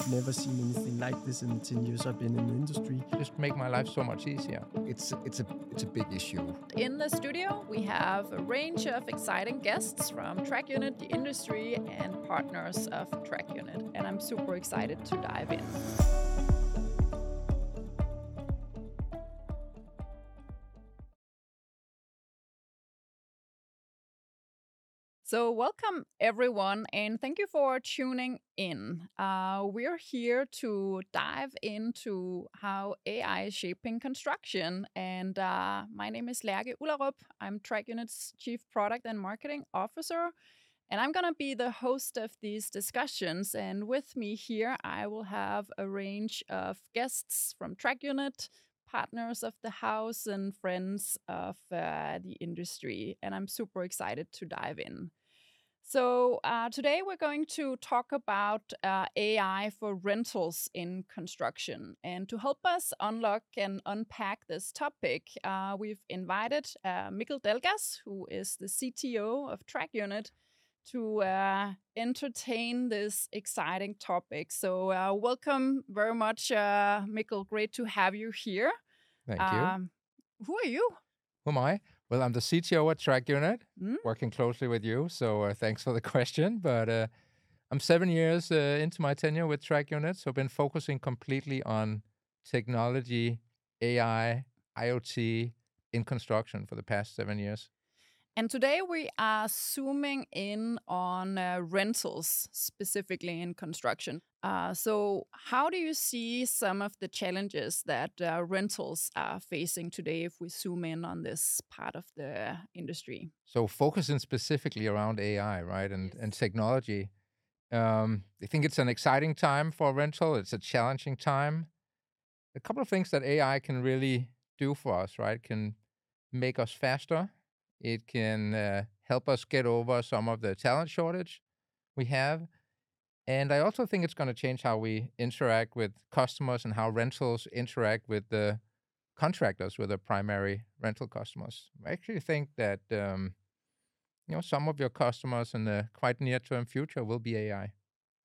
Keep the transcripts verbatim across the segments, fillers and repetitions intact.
I've never seen anything like this in the ten years I've been in the industry. Just make my life so much easier. It's it's a it's a big issue. In the studio, we have a range of exciting guests from TrackUnit, the industry, and partners of TrackUnit, and I'm super excited to dive in. So, welcome everyone, and thank you for tuning in. Uh, we're here to dive into how A I is shaping construction. And uh, my name is Lærke Ullerup. I'm TrackUnit's Chief Product and Marketing Officer. And I'm going to be the host of these discussions. And with me here, I will have a range of guests from TrackUnit, partners of the house, and friends of uh, the industry. And I'm super excited to dive in. So uh, today we're going to talk about uh, A I for rentals in construction. And to help us unlock and unpack this topic, uh, we've invited uh, Mikkel Delgas, who is the C T O of TrackUnit, to uh, entertain this exciting topic. So uh, welcome very much, uh, Mikkel. Great to have you here. Thank Um, who are you? Who am I? Well, I'm the C T O at TrackUnit, Mm? working closely with you. So uh, thanks for the question. But uh, I'm seven years uh, into my tenure with TrackUnit, so I've been focusing completely on technology, A I, IoT in construction for the past seven years. And today we are zooming in on uh, rentals, specifically in construction. Uh, so how do you see some of the challenges that uh, rentals are facing today if we zoom in on this part of the industry? So focusing specifically around A I, right, and, Yes. and technology. Um, I think it's an exciting time for rental. It's a challenging time. A couple of things that A I can really do for us, right, can make us faster. It can uh, help us get over some of the talent shortage we have. And I also think it's going to change how we interact with customers and how rentals interact with the contractors, with the primary rental customers. I actually think that um, you know some of your customers in the quite near-term future will be A I.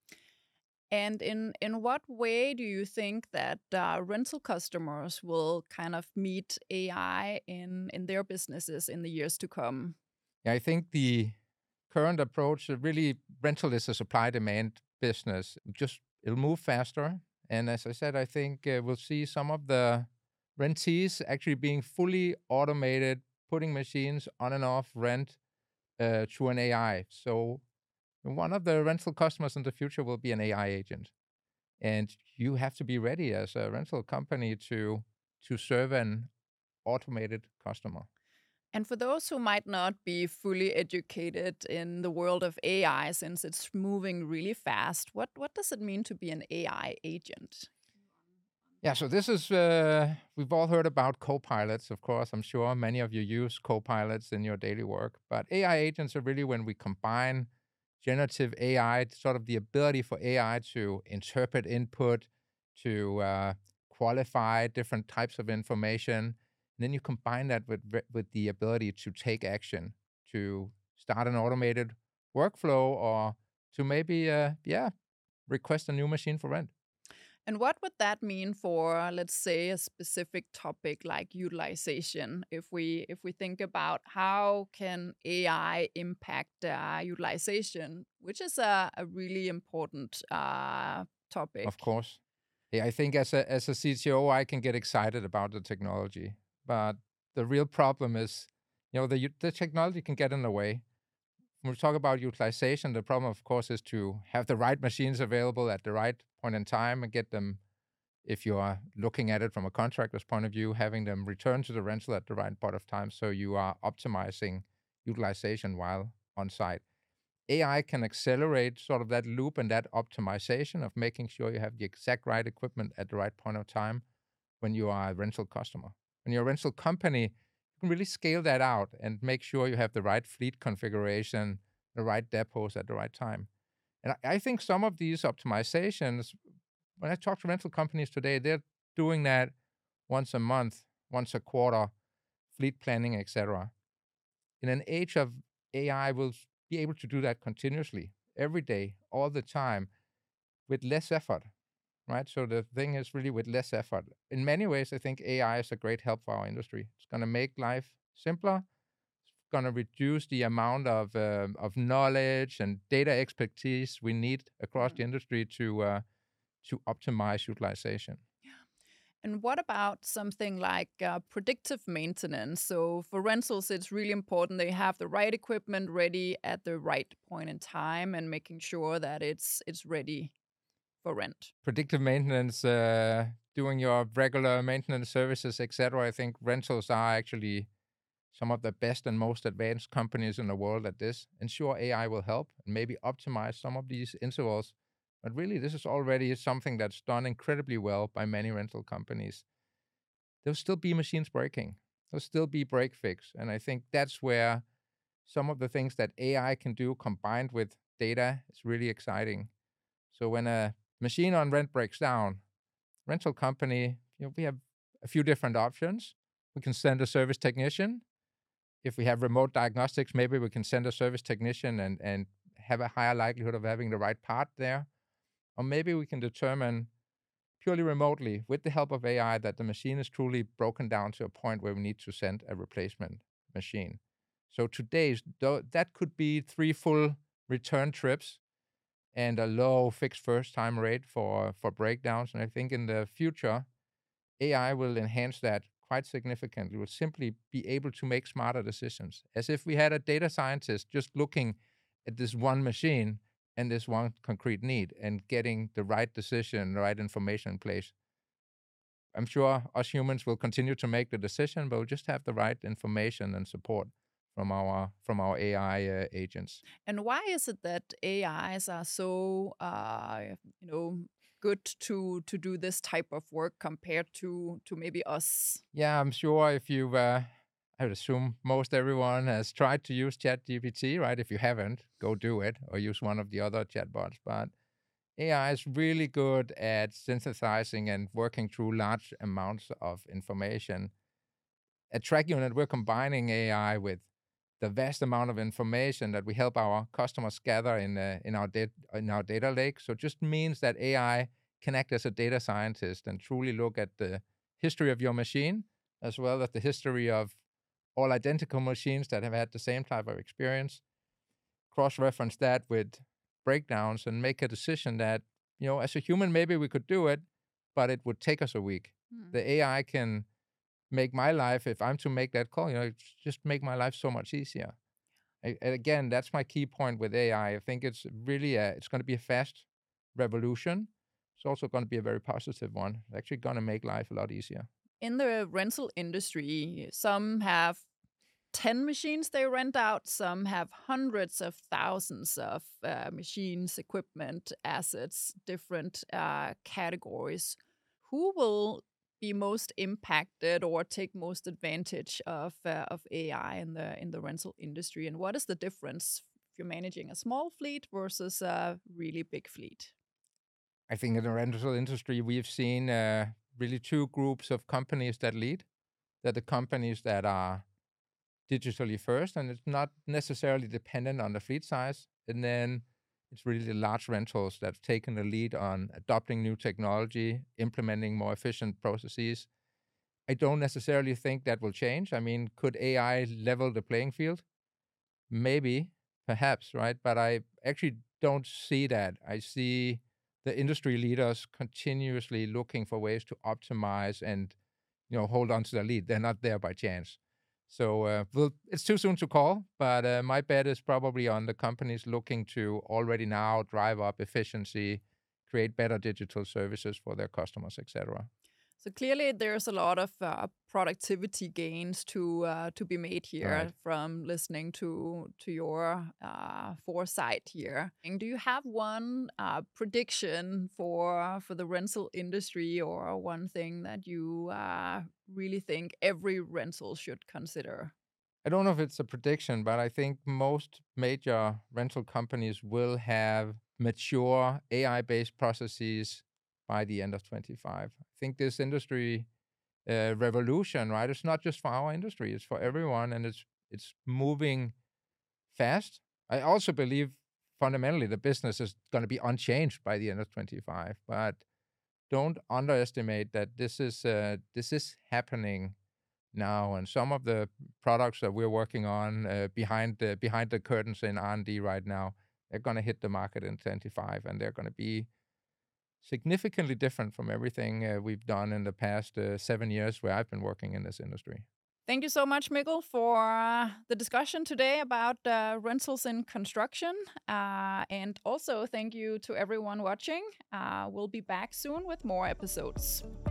And in, in what way do you think that uh, rental customers will kind of meet A I in, in their businesses in the years to come? Yeah, I think the current approach, uh, really, rental is a supply-demand business. Just it'll move faster, and as I said, I think uh, we'll see some of the rentees actually being fully automated, putting machines on and off rent uh, through an A I. So one of the rental customers in the future will be an A I agent, and you have to be ready as a rental company to to serve an automated customer. And for those who might not be fully educated in the world of A I, since it's moving really fast, what, what does it mean to be an A I agent? Yeah, so this is, uh, we've all heard about co-pilots, of course. I'm sure many of you use co-pilots in your daily work. But A I agents are really when we combine generative A I, sort of the ability for A I to interpret input, to uh, qualify different types of information. And then you combine that with, with the ability to take action, to start an automated workflow, or to maybe, uh, yeah, request a new machine for rent. And what would that mean for, let's say, a specific topic like utilization? If we if we think about how can A I impact uh, utilization, which is a, a really important uh, topic. Of course. Yeah, I think as a as a C T O, I can get excited about the technology, but the real problem is, you know, the u- the technology can get in the way. When we talk about utilization, the problem, of course, is to have the right machines available at the right point in time and get them, if you are looking at it from a contractor's point of view, having them return to the rental at the right point of time, so you are optimizing utilization while on site. A I can accelerate sort of that loop and that optimization of making sure you have the exact right equipment at the right point of time when you are a rental customer. When you're a rental company, you can really scale that out and make sure you have the right fleet configuration, the right depots at the right time. And I, I think some of these optimizations, when I talk to rental companies today, they're doing that once a month, once a quarter, fleet planning, et cetera. In an age of A I, will be able to do that continuously, every day, all the time, with less effort. right? So the thing is really with less effort. In many ways, I think A I is a great help for our industry. It's going to make life simpler. It's going to reduce the amount of um of knowledge and data expertise we need across the Mm. industry to uh, to optimize utilization. And what about something like uh, predictive maintenance? So for rentals, it's really important they have the right equipment ready at the right point in time and making sure that it's it's ready for rent. Predictive maintenance, uh, doing your regular maintenance services, et cetera. I think rentals are actually some of the best and most advanced companies in the world at this. And sure, A I will help and maybe optimize some of these intervals. But really, this is already something that's done incredibly well by many rental companies. There'll still be machines breaking. There'll still be break fix. And I think that's where some of the things that A I can do combined with data is really exciting. So when a machine on rent breaks down, rental company, you know, we have a few different options. We can send a service technician. If we have remote diagnostics, maybe we can send a service technician and, and have a higher likelihood of having the right part there. Or maybe we can determine purely remotely with the help of A I that the machine is truly broken down to a point where we need to send a replacement machine. So today's, though, that could be three full return trips and a low fixed first time rate for, for breakdowns. And I think in the future, A I will enhance that quite significantly. We'll simply be able to make smarter decisions, as if we had a data scientist just looking at this one machine and this one concrete need and getting the right decision, the right information in place. I'm sure us humans will continue to make the decision, but we'll just have the right information and support from our from our A I uh, agents. And why is it that A Is are so, uh, you know, good to to do this type of work compared to to maybe us? Yeah, I'm sure if you've, uh, I would assume most everyone has tried to use ChatGPT, right? If you haven't, go do it or use one of the other chatbots. But A I is really good at synthesizing and working through large amounts of information. At TrackUnit, we're combining A I with the vast amount of information that we help our customers gather in uh, in our data in our data lake. So it just means that A I can act as a data scientist and truly look at the history of your machine, as well as the history of all identical machines that have had the same type of experience, cross-reference that with breakdowns and make a decision that, you know, as a human, maybe we could do it, but it would take us a week. Hmm. The A I can make my life, if I'm to make that call, you know, it's just make my life so much easier. I, and again, that's my key point with A I. I I think it's really a, it's going to be a fast revolution. It's also going to be a very positive one. It's actually going to make life a lot easier. In the rental industry, some have ten machines they rent out, some have hundreds of thousands of uh, machines, equipment, assets, different uh, categories. Who will be most impacted or take most advantage of uh, of A I in the in the rental industry, and what is the difference if you're managing a small fleet versus a really big fleet? I think in the rental industry, we've seen uh, really two groups of companies that lead. They're the companies that are digitally first, and it's not necessarily dependent on the fleet size. And then it's really the large rentals that have taken the lead on adopting new technology, implementing more efficient processes. I don't necessarily think that will change. I mean, could A I level the playing field? Maybe, perhaps, right? But I actually don't see that. I see the industry leaders continuously looking for ways to optimize and, you know, hold on to the lead. They're not there by chance. So uh, we'll, it's too soon to call, but uh, my bet is probably on the companies looking to already now drive up efficiency, create better digital services for their customers, et cetera. So clearly, there's a lot of uh, productivity gains to uh, to be made here Right. from listening to to your uh, foresight here. And do you have one uh, prediction for for the rental industry, or one thing that you uh, really think every rental should consider? I don't know if it's a prediction, but I think most major rental companies will have mature A I-based processes by the end of twenty-five. I think this industry uh, revolution, right? It's not just for our industry; it's for everyone, and it's it's moving fast. I also believe fundamentally the business is going to be unchanged by the end of twenty-five, but don't underestimate that this is uh, this is happening now, and some of the products that we're working on uh, behind the behind the curtains in R and D right now, they're going to hit the market in twenty-five, and they're going to be significantly different from everything uh, we've done in the past uh, seven years where I've been working in this industry. Thank you so much, Mikkel, for uh, the discussion today about uh, rentals in construction. Uh, and also thank you to everyone watching. Uh, we'll be back soon with more episodes.